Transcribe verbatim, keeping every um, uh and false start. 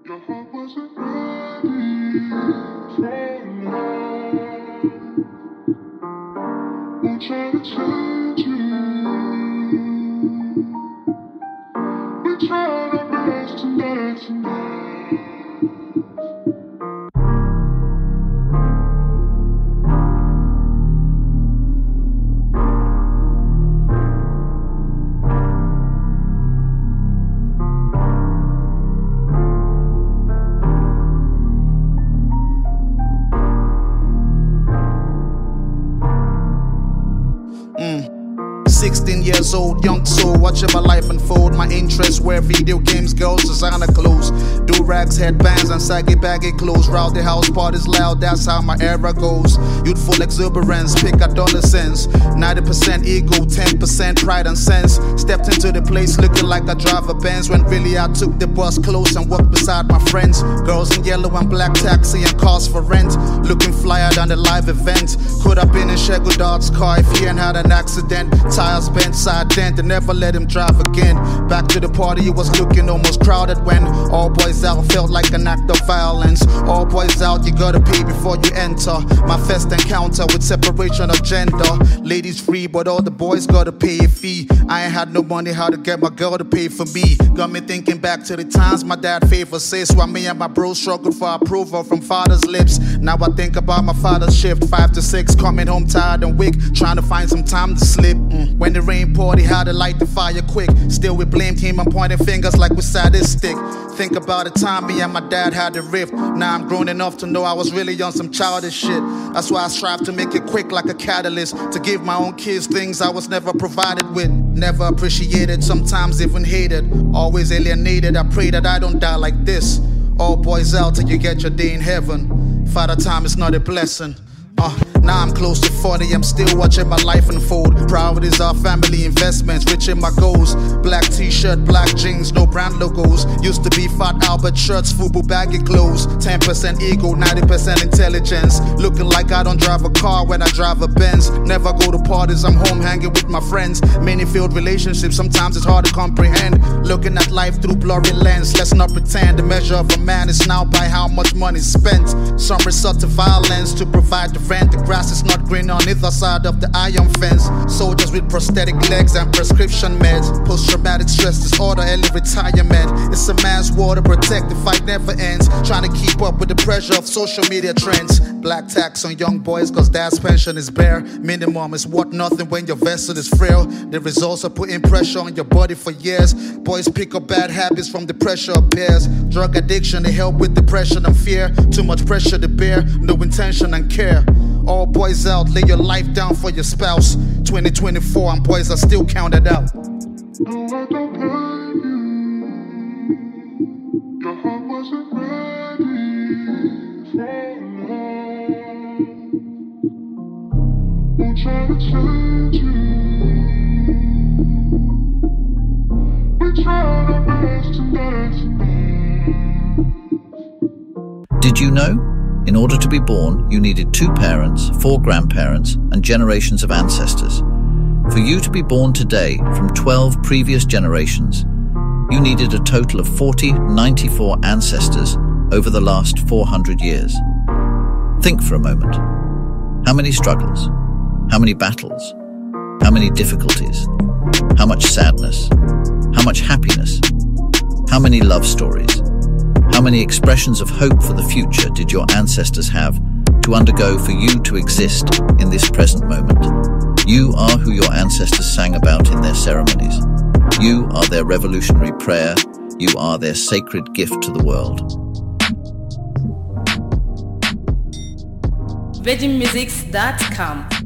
Your heart wasn't ready for love. Won't try to change you. We tried our best tonight, tonight. sixteen years old, young soul, watching my life unfold. My interests were video games, girls, designer clothes, do-rags, headbands, and saggy baggy clothes. Rowdy house parties loud, that's how my era goes. Youthful exuberance, pick adolescence. ninety percent ego, ten percent pride and sense. Stepped into the place looking like I drive a Benz, when really I took the bus close and walked beside my friends. Girls in yellow and black taxi and cars for rent, looking flyer than the live event. Could have been in Shego Dot's car if he hadn't had an accident. Tires bent, side dent, and never let him drive again. Back to the party, it was looking almost crowded when all boys out felt like an act of violence. All boys out, you gotta pay before you enter. My first encounter with separation of gender. Ladies free, but all the boys gotta pay a fee. I ain't had no money, how to get my girl to pay for me. Got me thinking back to the times my dad favor says, while me and my bros struggled for approval from father's lips. Now I think about my father's shift, five to six, coming home tired and weak, trying to find some time to sleep. Mm. When the rain poured, he had to light the fire quick. Still we blamed him and pointing fingers like we sadistic. Think about the time me and my dad had a rift. Now I'm grown enough to know I was really on some childish shit. That's why I strive to make it quick like a catalyst, to give my own kids things I was never provided with. Never appreciated, sometimes even hated. Always alienated, I pray that I don't die like this. All boys out till you get your day in heaven. Father time is not a blessing. Uh, now I'm close to forty, I'm still watching my life unfold. Priorities are family investments, reaching my goals. Black t-shirt, black jeans, no brand logos. Used to be Fat Albert shirts, FUBU baggy clothes. ten percent ego, ninety percent intelligence. Looking like I don't drive a car when I drive a Benz. Never go to parties, I'm home hanging with my friends. Many failed relationships, sometimes it's hard to comprehend. Looking at life through blurry lens, let's not pretend. The measure of a man is now by how much money is spent. Some resort to violence to provide the rent. The grass is not green on either side of the iron fence. Soldiers with prosthetic legs and prescription meds. Post-traumatic stress disorder, early retirement. It's a man's war to protect, the fight never ends. Trying to keep up with the pressure of social media trends. Black tax on young boys cause dad's pension is bare. Minimum is worth nothing when your vessel is frail. The results are putting pressure on your body for years. Boys pick up bad habits from the pressure of peers. Drug addiction, they help with depression and fear. Too much pressure to bear, no intention and care. All boys out, lay your life down for your spouse. twenty twenty-four and boys are still counted out. No, I don't blame you. Your heart wasn't ready for love. Won't try to change you. We tried our best tonight, tonight. Did you know? In order to be born, you needed two parents, four grandparents, and generations of ancestors. For you to be born today from twelve previous generations, you needed a total of forty ninety-four ancestors over the last four hundred years. Think for a moment. How many struggles? How many battles? How many difficulties? How much sadness? How much happiness? How many love stories? How many expressions of hope for the future did your ancestors have to undergo for you to exist in this present moment? You are who your ancestors sang about in their ceremonies. You are their revolutionary prayer. You are their sacred gift to the world. virgin musics dot com